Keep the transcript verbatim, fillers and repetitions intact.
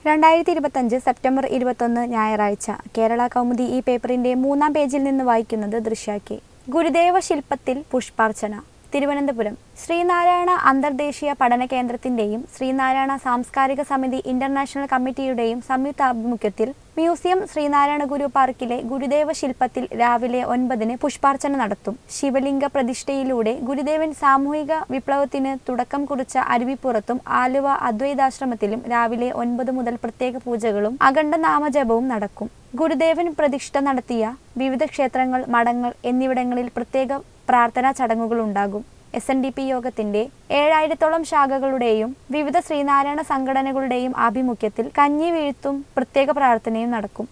രണ്ടായിരത്തി ഇരുപത്തഞ്ച് സെപ്റ്റംബർ ഇരുപത്തൊന്ന് ഞായറാഴ്ച കേരള കൗമുദി ഈ പേപ്പറിന്റെ മൂന്നാം പേജിൽ നിന്ന് വായിക്കുന്നത് ദൃശ്യ കെ. ഗുരുദേവ ശില്പത്തിൽ പുഷ്പാർച്ചന. തിരുവനന്തപുരം ശ്രീനാരായണ അന്തർദേശീയ പഠന കേന്ദ്രത്തിന്റെയും ശ്രീനാരായണ സാംസ്കാരിക സമിതി ഇന്റർനാഷണൽ കമ്മിറ്റിയുടെയും സംയുക്താഭിമുഖ്യത്തിൽ മ്യൂസിയം ശ്രീനാരായണ ഗുരു പാർക്കിലെ ഗുരുദേവ ശില്പത്തിൽ രാവിലെ ഒൻപതിന് പുഷ്പാർച്ചന നടത്തും. ശിവലിംഗ പ്രതിഷ്ഠയിലൂടെ ഗുരുദേവൻ സാമൂഹിക വിപ്ലവത്തിന് തുടക്കം കുറിച്ച അരുവിപ്പുറത്തും ആലുവ അദ്വൈതാശ്രമത്തിലും രാവിലെ ഒൻപത് മുതൽ പ്രത്യേക പൂജകളും അഖണ്ഡ നാമജപവും നടക്കും. ഗുരുദേവൻ പ്രതിഷ്ഠ നടത്തിയ വിവിധ ക്ഷേത്രങ്ങൾ, മഠങ്ങൾ എന്നിവിടങ്ങളിൽ പ്രത്യേക പ്രാർത്ഥനാ ചടങ്ങുകൾ ഉണ്ടാകും. എസ് എൻ ഡി പി യോഗത്തിന്റെ ഏഴായിരത്തോളം ശാഖകളുടെയും വിവിധ ശ്രീനാരായണ സംഘടനകളുടെയും ആഭിമുഖ്യത്തിൽ കഞ്ഞി വീഴ്ത്തും പ്രത്യേക പ്രാർത്ഥനയും നടക്കും.